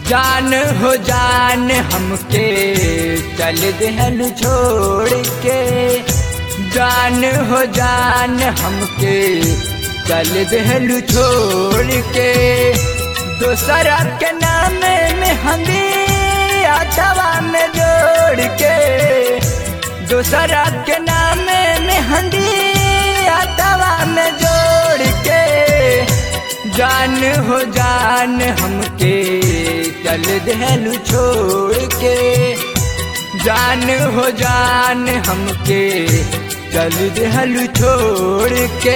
जान हो जान हमके चल देहलू छोड़ के, जान हो जान हमके चल देहलू छोड़ के। दूसरा के नाम में हंदी अथवा में जोड़ के, दूसरा के नाम में हंदी अथवा में जोड़ के। जान हो जान हमके चल देहलू छोड़ के, जान हो जान हमके चल देहलू छोड़ के।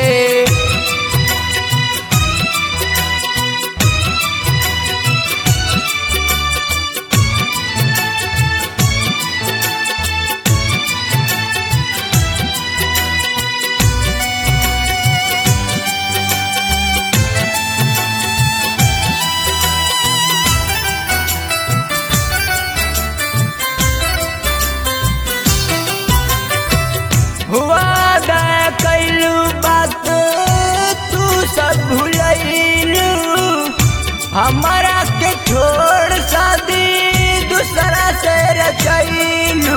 वादा कैलू बात तू सब भूलैलू, हमारा के छोड़ शादी दूसरा से रचैलू।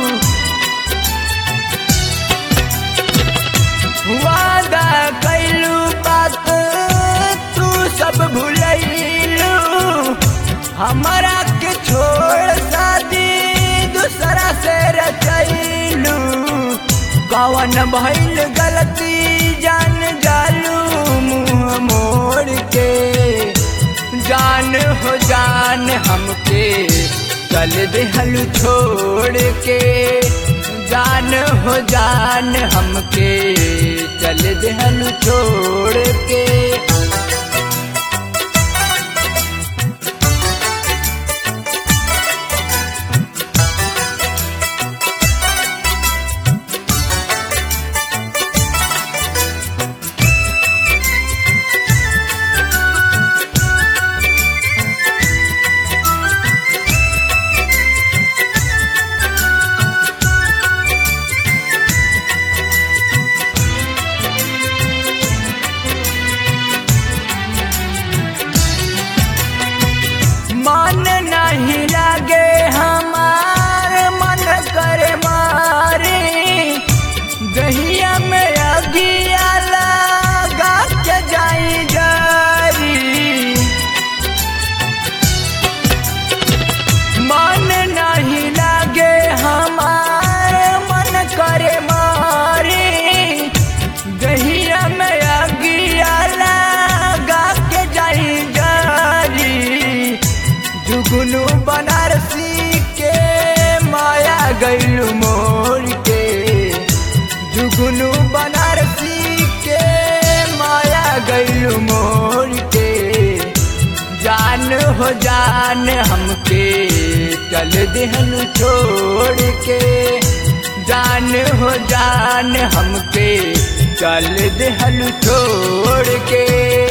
वादा कैलू बात तू सब भूलैलू, हमारा के छोड़ शादी दूसरा से रचैलू। कौन भइल गलती जान जालू मुँह मोड़ के, जान हो जान हमके चल देहलू छोड़ के, जान हो जान हमके चल देहलू छोड़ के। मन नहीं लागे हमार मन करे मारे, दहिया में अगिया लगा के जाई जारी। मन नहीं लागे हमार मन करे मारे, दहिया में अगिया लगा के जाई जारी। जुगनू बनारसी के माया गैलू मोड़ के, जुगनू बनारसी के माया गैलू मोड़ के। जान हो जान हमके चल देहलू छोड़ के, जान हो जान हमके चल देहलू छोड़ के।